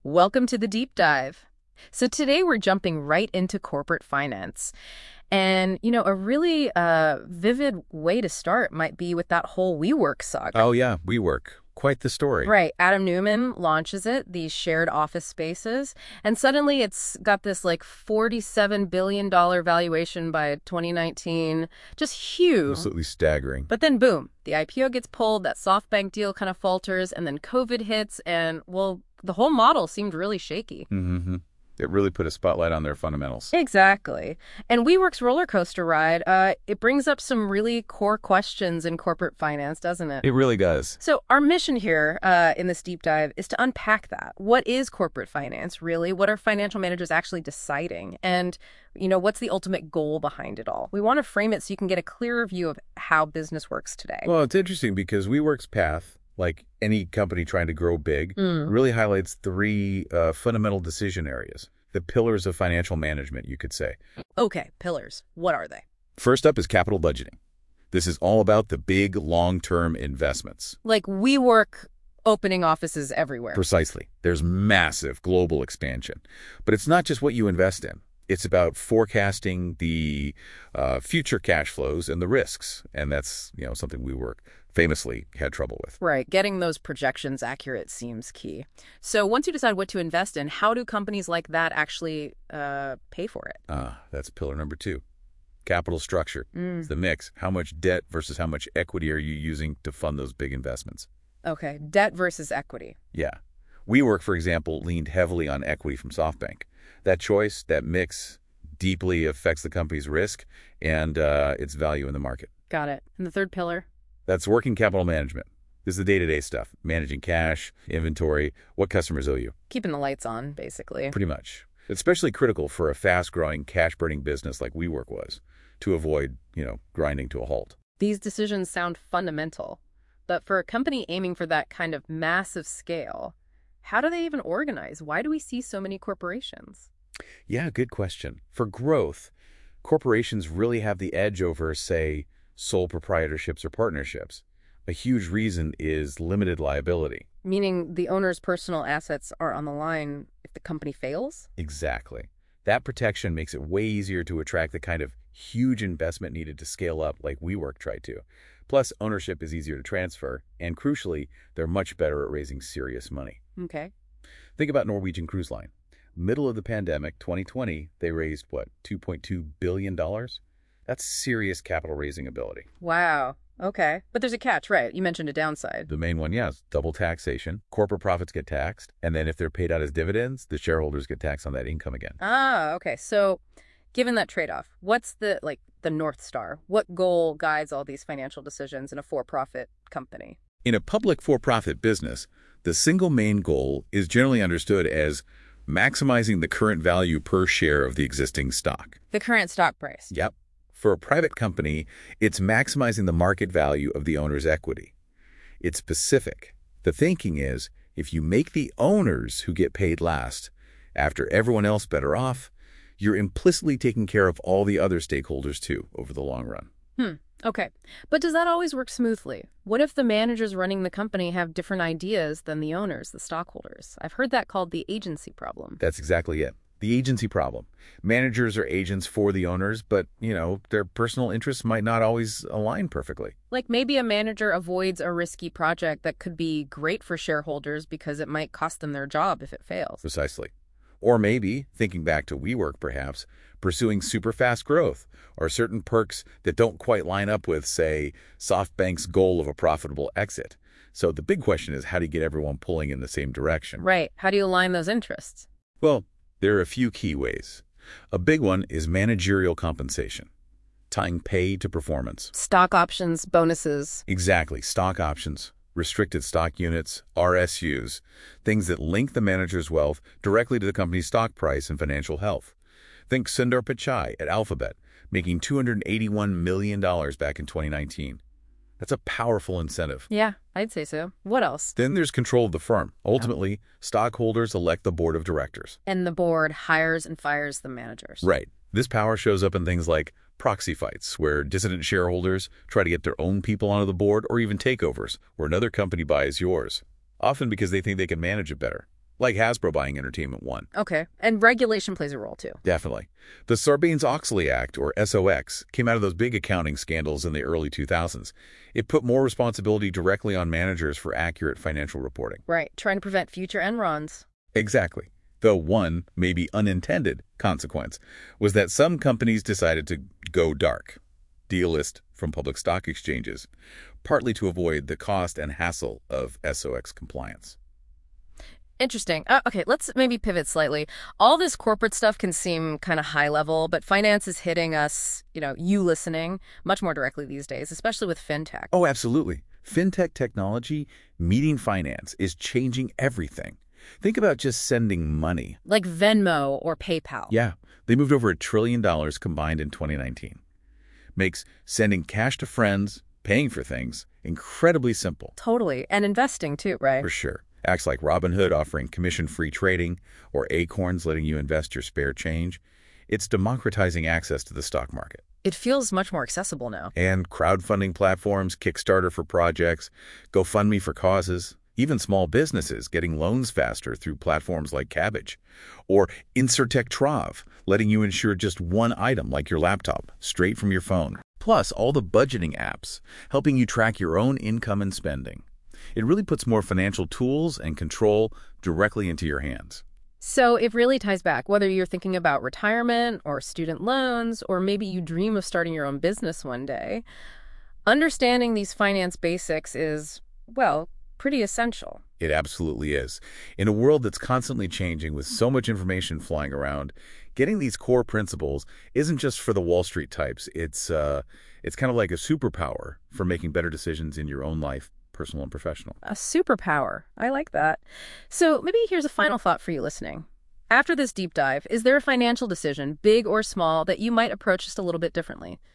Welcome to the deep dive. So today we're jumping right into corporate finance. And, a really vivid way to start might be with that whole WeWork saga. Oh, yeah, WeWork. Quite the story. Right. Adam Newman launches it, these shared office spaces, and suddenly it's got this like $47 billion valuation by 2019. Just huge. Absolutely staggering. But then boom, the IPO gets pulled, that SoftBank deal kind of falters, and then COVID hits, and well, the whole model seemed really shaky. Mm-hmm. It really put a spotlight on their fundamentals. Exactly. And WeWork's roller coaster ride, it brings up some really core questions in corporate finance, doesn't it? It really does. So our mission here in this deep dive is to unpack that. What is corporate finance, really? What are financial managers actually deciding? And, what's the ultimate goal behind it all? We want to frame it so you can get a clearer view of how business works today. Well, it's interesting because WeWork's path, like any company trying to grow big, really highlights three fundamental decision areas. The pillars of financial management, you could say. Okay, pillars. What are they? First up is capital budgeting. This is all about the big long-term investments. Like WeWork opening offices everywhere. Precisely. There's massive global expansion. But it's not just what you invest in. It's about forecasting the future cash flows and the risks. And that's, something WeWork famously had trouble with. Right. Getting those projections accurate seems key. So once you decide what to invest in, how do companies like that actually pay for it? That's pillar number 2. Capital structure. It's the mix. How much debt versus how much equity are you using to fund those big investments? Okay. Debt versus equity. Yeah. WeWork, for example, leaned heavily on equity from SoftBank. That choice, that mix, deeply affects the company's risk and its value in the market. Got it. And the third pillar? That's working capital management. This is the day-to-day stuff, managing cash, inventory, what customers owe you. Keeping the lights on, basically. Pretty much. Especially critical for a fast-growing, cash-burning business like WeWork was, to avoid, grinding to a halt. These decisions sound fundamental. But for a company aiming for that kind of massive scale, how do they even organize? Why do we see so many corporations? Yeah, good question. For growth, corporations really have the edge over, say, sole proprietorships or partnerships. A huge reason is limited liability. Meaning the owner's personal assets are on the line if the company fails? Exactly. That protection makes it way easier to attract the kind of huge investment needed to scale up like WeWork tried to. Plus, ownership is easier to transfer, and crucially, they're much better at raising serious money. Okay. Think about Norwegian Cruise Line. Middle of the pandemic, 2020, they raised, $2.2 billion? That's serious capital raising ability. Wow. Okay. But there's a catch, right? You mentioned a downside. The main one, yes, double taxation. Corporate profits get taxed, and then if they're paid out as dividends, the shareholders get taxed on that income again. Okay. So given that trade-off, what's the North Star? What goal guides all these financial decisions in a for-profit company? In a public for-profit business, the single main goal is generally understood as maximizing the current value per share of the existing stock. The current stock price. Yep. For a private company, it's maximizing the market value of the owner's equity. It's specific. The thinking is, if you make the owners who get paid last, after everyone else better off, you're implicitly taking care of all the other stakeholders too over the long run. Okay. But does that always work smoothly? What if the managers running the company have different ideas than the owners, the stockholders? I've heard that called the agency problem. That's exactly it. The agency problem. Managers are agents for the owners, but, their personal interests might not always align perfectly. Like maybe a manager avoids a risky project that could be great for shareholders because it might cost them their job if it fails. Precisely. Or maybe, thinking back to WeWork perhaps, pursuing super fast growth or certain perks that don't quite line up with, say, SoftBank's goal of a profitable exit. So the big question is, how do you get everyone pulling in the same direction? Right. How do you align those interests? Well, there are a few key ways. A big one is managerial compensation, tying pay to performance. Stock options, bonuses. Exactly. Stock options, restricted stock units, RSUs, things that link the manager's wealth directly to the company's stock price and financial health. Think Sundar Pichai at Alphabet, making $281 million back in 2019. That's a powerful incentive. Yeah, I'd say so. What else? Then there's control of the firm. Ultimately, stockholders elect the board of directors. And the board hires and fires the managers. Right. This power shows up in things like proxy fights, where dissident shareholders try to get their own people onto the board, or even takeovers, where another company buys yours, often because they think they can manage it better. like Hasbro buying Entertainment One. Okay. And regulation plays a role, too. Definitely. The Sarbanes-Oxley Act, or SOX, came out of those big accounting scandals in the early 2000s. It put more responsibility directly on managers for accurate financial reporting. Right. Trying to prevent future Enrons. Exactly. Though one, maybe unintended, consequence was that some companies decided to go dark, delist from public stock exchanges, partly to avoid the cost and hassle of SOX compliance. Interesting. Okay, let's maybe pivot slightly. All this corporate stuff can seem kind of high level, but finance is hitting us, you listening, much more directly these days, especially with fintech. Oh, absolutely. Fintech technology meeting finance is changing everything. Think about just sending money. Like Venmo or PayPal. Yeah, they moved over $1 trillion combined in 2019. Makes sending cash to friends, paying for things, incredibly simple. Totally. And investing too, right? For sure. Acts like Robinhood offering commission-free trading or Acorns letting you invest your spare change. It's democratizing access to the stock market. It feels much more accessible now. And crowdfunding platforms, Kickstarter for projects, GoFundMe for causes, even small businesses getting loans faster through platforms like Kabbage. Or Insurtech Trav, letting you insure just one item like your laptop, straight from your phone. Plus, all the budgeting apps, helping you track your own income and spending. It really puts more financial tools and control directly into your hands. So it really ties back, whether you're thinking about retirement or student loans, or maybe you dream of starting your own business one day. Understanding these finance basics is, well, pretty essential. It absolutely is. In a world that's constantly changing with so much information flying around, getting these core principles isn't just for the Wall Street types. It's kind of like a superpower for making better decisions in your own life, personal and professional. A superpower. I like that. So maybe here's a final thought for you listening. After this deep dive, is there a financial decision, big or small, that you might approach just a little bit differently?